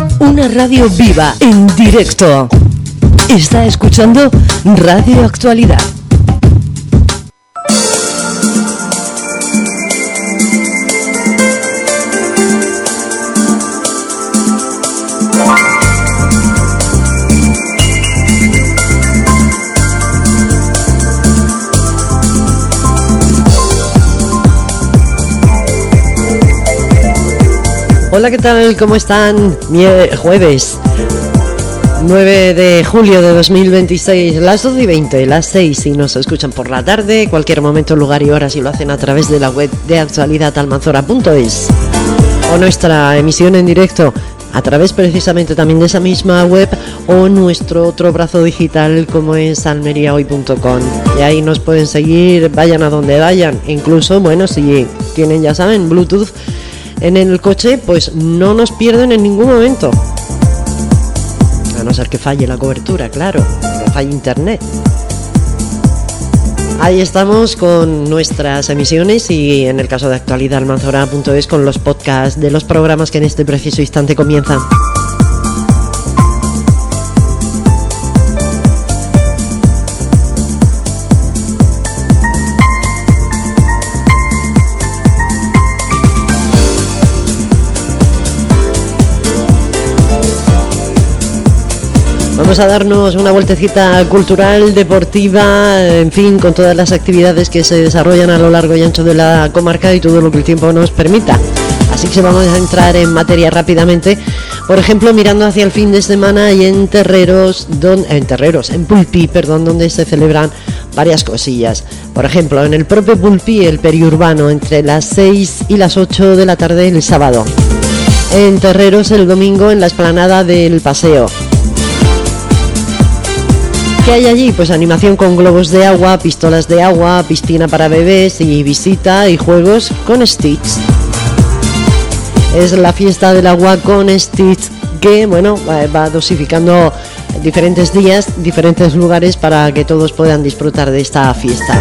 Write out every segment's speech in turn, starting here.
Una radio viva, en directo. Está escuchando Radio Actualidad. Hola, ¿qué tal? ¿Cómo están? Jueves 9 de julio de 2026, las 12:20, las 6 si nos escuchan por la tarde, cualquier momento, lugar y hora si lo hacen a través de la web de actualidadalmanzora.es o nuestra emisión en directo a través precisamente también de esa misma web o nuestro otro brazo digital como es almeriahoy.com, y ahí nos pueden seguir, vayan a donde vayan, incluso, bueno, si tienen, ya saben, Bluetooth en el coche, pues no nos pierden en ningún momento. A no ser que falle la cobertura, claro, que falle internet. Ahí estamos con nuestras emisiones y en el caso de actualidadalmanzora.es con los podcasts de los programas que en este preciso instante comienzan. Vamos a darnos una vueltecita cultural, deportiva, en fin, con todas las actividades que se desarrollan a lo largo y ancho de la comarca y todo lo que el tiempo nos permita. Así que vamos a entrar en materia rápidamente. Por ejemplo, mirando hacia el fin de semana y en Pulpí, donde se celebran varias cosillas. Por ejemplo, en el propio Pulpí, el periurbano, entre las 6 y las 8 de la tarde el sábado. En Terreros el domingo en la explanada del Paseo. ¿Qué hay allí? Pues animación con globos de agua, pistolas de agua, piscina para bebés y visita y juegos con Stitch. Es la fiesta del agua con Stitch que, bueno, va dosificando diferentes días, diferentes lugares para que todos puedan disfrutar de esta fiesta.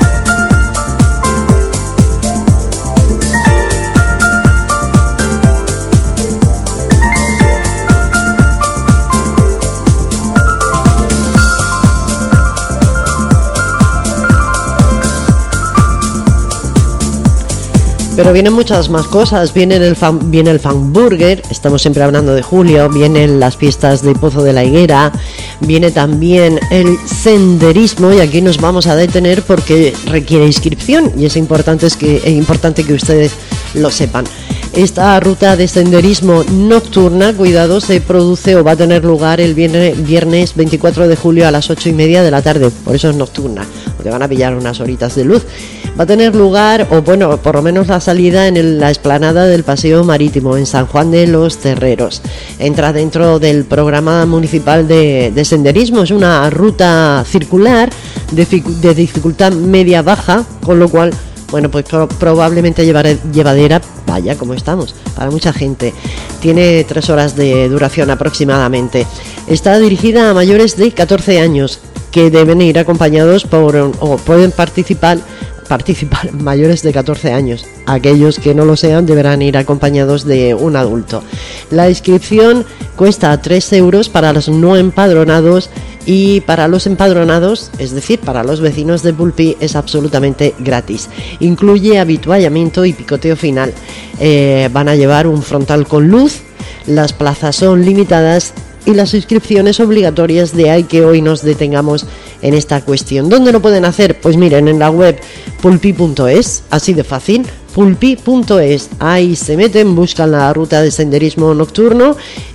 Pero vienen muchas más cosas, viene el Fanburger, estamos siempre hablando de julio, vienen las fiestas de Pozo de la Higuera, viene también el senderismo y aquí nos vamos a detener porque requiere inscripción y es importante que ustedes lo sepan. Esta ruta de senderismo nocturna, cuidado, se produce o va a tener lugar el viernes 24 de julio a las 8:30 de la tarde, por eso es nocturna, porque van a pillar unas horitas de luz. Va a tener lugar, o bueno, por lo menos la salida en la explanada del Paseo Marítimo, en San Juan de los Terreros. Entra dentro del programa municipal de senderismo, es una ruta circular de dificultad media-baja, con lo cual, bueno, pues probablemente llevadera, vaya como estamos, para mucha gente. Tiene 3 horas de duración aproximadamente. Está dirigida a mayores de 14 años, que deben ir acompañados o pueden participar mayores de 14 años. Aquellos que no lo sean deberán ir acompañados de un adulto. La inscripción cuesta 3 euros para los no empadronados y para los empadronados, es decir, para los vecinos de Pulpí, es absolutamente gratis. Incluye habituallamiento y picoteo final. Van a llevar un frontal con luz, las plazas son limitadas y las inscripciones obligatorias, de ahí que hoy nos detengamos en esta cuestión. ¿Dónde lo pueden hacer? Pues miren, en la web pulpi.es, así de fácil, pulpi.es, ahí se meten, buscan la ruta de senderismo nocturno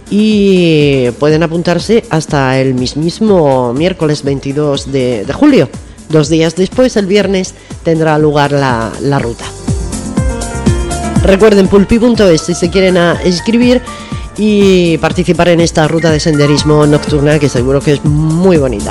y pueden apuntarse hasta el mismísimo miércoles 22 de julio. 2 días después, el viernes, tendrá lugar la ruta. Recuerden, pulpi.es si se quieren inscribir y participar en esta ruta de senderismo nocturna, que seguro que es muy bonita.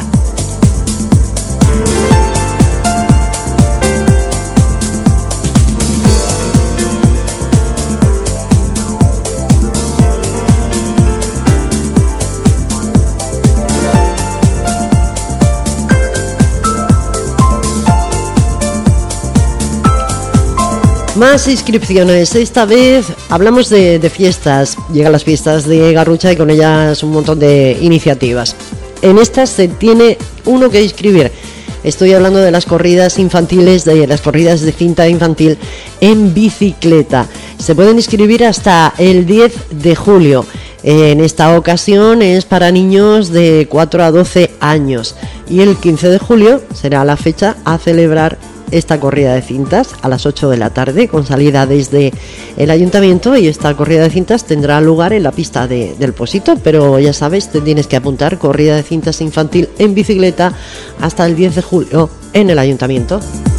Más inscripciones, esta vez hablamos de fiestas. Llegan las fiestas de Garrucha y con ellas un montón de iniciativas. En estas se tiene uno que inscribir. Estoy hablando de las corridas infantiles, de las corridas de cinta infantil en bicicleta. Se pueden inscribir hasta el 10 de julio. En esta ocasión es para niños de 4 a 12 años. Y el 15 de julio será la fecha a celebrar esta corrida de cintas a las 8 de la tarde con salida desde el ayuntamiento, y esta corrida de cintas tendrá lugar en la pista del Pósito, pero ya sabes, te tienes que apuntar, corrida de cintas infantil en bicicleta hasta el 10 de julio en el ayuntamiento.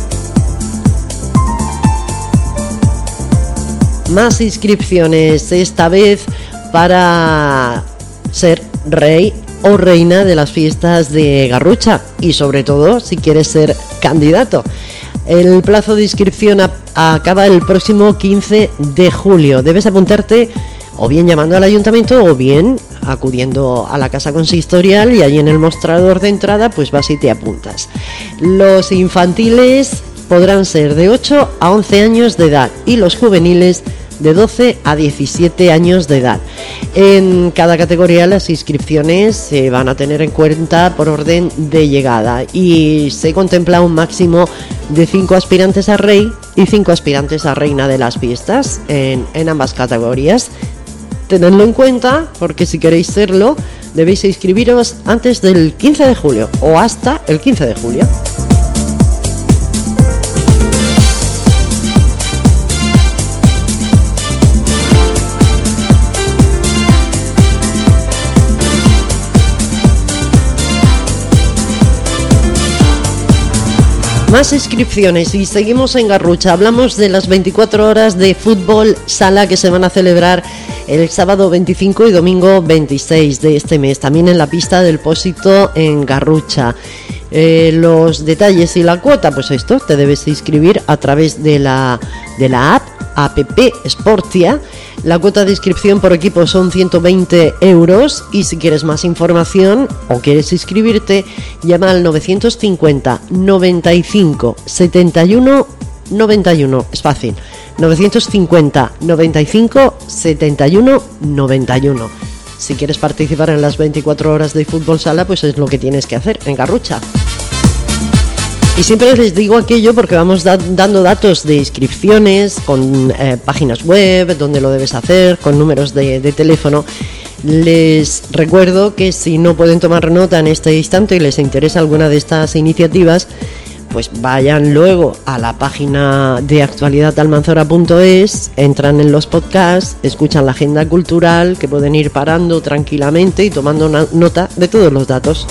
Más inscripciones, esta vez para ser rey o reina de las fiestas de Garrucha, y sobre todo si quieres ser candidato. El plazo de inscripción acaba el próximo 15 de julio. Debes apuntarte o bien llamando al ayuntamiento o bien acudiendo a la casa consistorial, y allí en el mostrador de entrada pues vas y te apuntas. Los infantiles podrán ser de 8 a 11 años de edad y los juveniles de 12 a 17 años de edad. En cada categoría las inscripciones se van a tener en cuenta por orden de llegada, y se contempla un máximo de 5 aspirantes a rey y 5 aspirantes a reina de las fiestas en ambas categorías. Tenedlo en cuenta, porque si queréis serlo debéis inscribiros antes del 15 de julio o hasta el 15 de julio. Más inscripciones y seguimos en Garrucha. Hablamos de las 24 horas de fútbol sala que se van a celebrar el sábado 25 y domingo 26 de este mes, también en la pista del Pósito en Garrucha. Los detalles y la cuota, pues esto, te debes inscribir a través de la app Sportia. La cuota de inscripción por equipo son 120 euros, y si quieres más información o quieres inscribirte, llama al 950 95 71 91. Es fácil, 950 95 71 91. Si quieres participar en las 24 horas de fútbol sala, pues es lo que tienes que hacer en Garrucha. Y siempre les digo aquello porque vamos dando datos de inscripciones con páginas web donde lo debes hacer, con números de teléfono. Les recuerdo que si no pueden tomar nota en este instante y les interesa alguna de estas iniciativas, pues vayan luego a la página de actualidadalmanzora.es, entran en los podcasts, escuchan la agenda cultural, que pueden ir parando tranquilamente y tomando nota de todos los datos.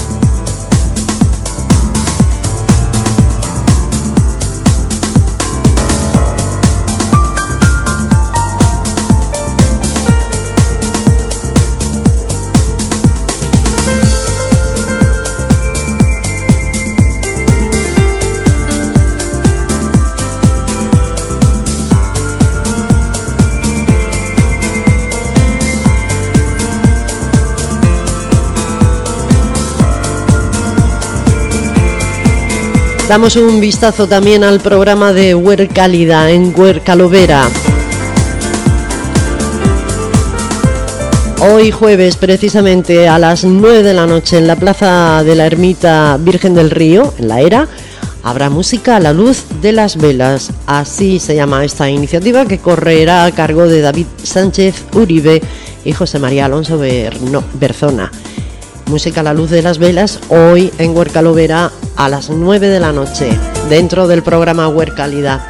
Damos un vistazo también al programa de Huercálida en Huercalovera. Hoy jueves, precisamente a las 9 de la noche, en la plaza de la Ermita Virgen del Río, en La Era, habrá música a la luz de las velas. Así se llama esta iniciativa, que correrá a cargo de David Sánchez Uribe y José María Alonso Berzona. Música a la luz de las velas, hoy en Huercalovera a las 9 de la noche, dentro del programa Huercálida.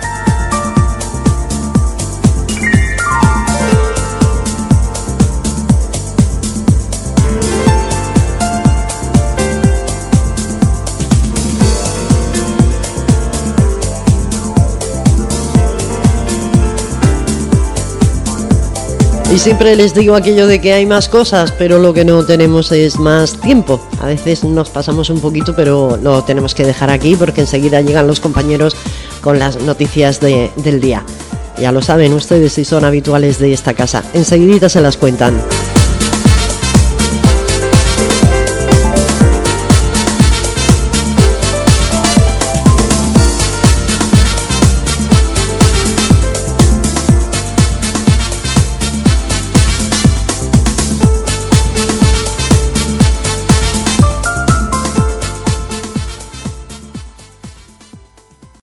Y siempre les digo aquello de que hay más cosas, pero lo que no tenemos es más tiempo. A veces nos pasamos un poquito, pero lo tenemos que dejar aquí porque enseguida llegan los compañeros con las noticias del día. Ya lo saben ustedes si son habituales de esta casa. Enseguidita se las cuentan.